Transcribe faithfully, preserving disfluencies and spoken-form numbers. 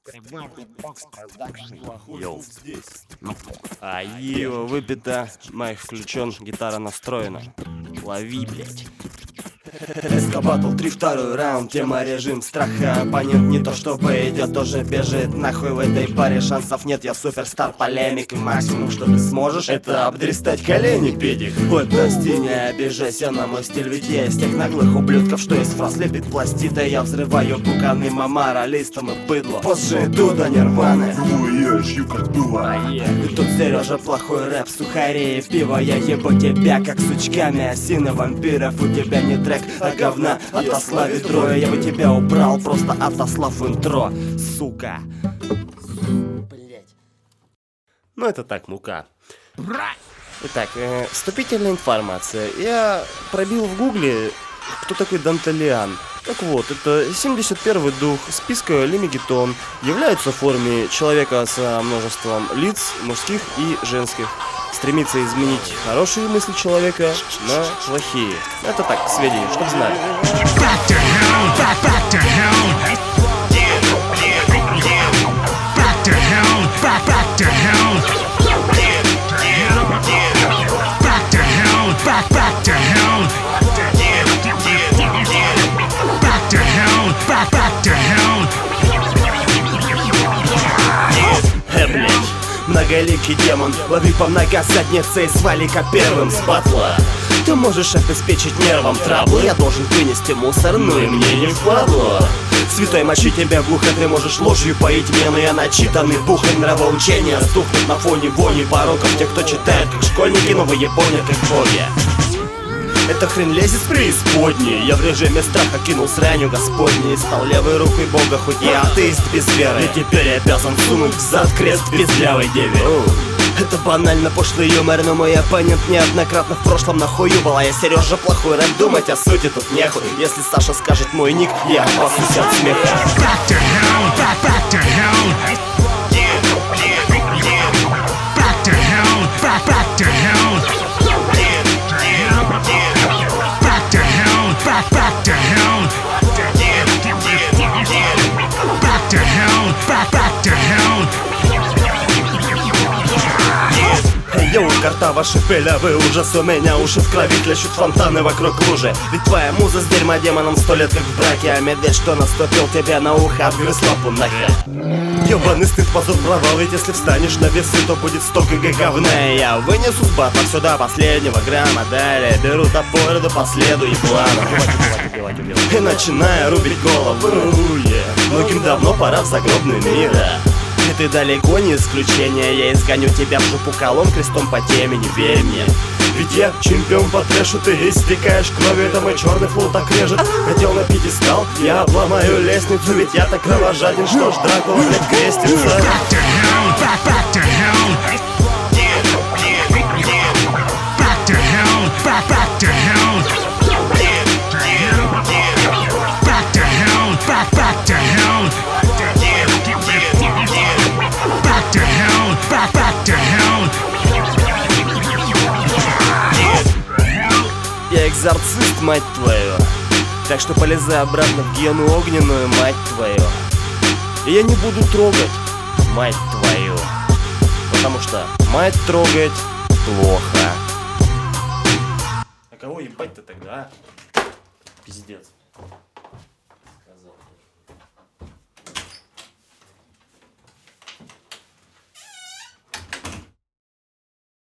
Йоу. А его выпито, майк включен, гитара настроена. Лови, блять. Эска батл три, второй раунд, тема режим страха. Оппонент не то чтобы идет, тоже бежит нахуй в этой паре. Шансов нет, я суперстар, полемик. И максимум, что ты сможешь, это обдристать колени, педик. Ой, прости, не обижайся на мой стиль, ведь я из тех наглых ублюдков, что из фраз лепит пластита. Я взрываю пуканым аморалистом и быдло. Позже иду до нирваны. Я жью как было. И тут Сережа плохой рэп, сухари и пиво. Я ебу тебя как сучками осины вампиров. У тебя не трек, а говна отосла ведро. Я бы тебя убрал, просто отослав интро. Сука. Блять. Ну это так, мука. Итак, э, вступительная информация. Я пробил в гугле, кто такой Данталиан. Так вот, это семьдесят первый дух списка Лимигетон, является в форме человека со множеством лиц, мужских и женских. Стремится изменить хорошие мысли человека на плохие. Это так, к сведению, чтоб знали. Многоликий демон, лови по многосаднице и свали-ка первым с батла. Ты можешь обеспечить нервам траблы, я должен вынести мусор, ну и мне не впадло. Святой мочи тебя в ухо, ты можешь ложью поить мне, но я начитанный бухарь нравоучения. Стухнут на фоне вони пороков те, кто читает как школьники, но вы япония как боги. Эта хрень лезет с преисподней. Я в режиме страха кинул сранью господней. Стал левой рукой бога, хоть я атеист без веры. И теперь я обязан сунуть в зад крест пиздлявой деве. Это банально пошлый юмор, но мой оппонент неоднократно в прошлом нахуюбал. А я Сережа плохой рэп, думать о сути тут нехуй. Если Саша скажет мой ник, я опасусь от смеха. Йоу, картава шипеля, вы ужас у меня, уши в крови клещут фонтаны вокруг лужи. Ведь твоя муза с дерьмодемоном сто лет как в браке, а медведь, что наступил тебе на ухо, обгрыз лапу нахер. Ёбаный стыд, позор, провал, ведь если встанешь на весы, то будет сто кг говна. И я вынесу с батла сюда последнего грамма, далее беру топор до последу и плана. И начинаю рубить голову. Многим давно пора в загробный мир. И ты далеко не исключение, я изгоню тебя в жопу колом крестом по темени, верь мне. Ведь я чемпион по трэшу, ты истекаешь кровью, это мой черный флоу так режет. Хотел на пьедестал, я обломаю лестницу, ведь я так кровожаден, что ж Дракула, блядь, крестится. Я экзорцист, мать твою. Так что полезай обратно в гену огненную, мать твою. И я не буду трогать, мать твою. Потому что мать трогать плохо. А кого ебать-то тогда? Пиздец.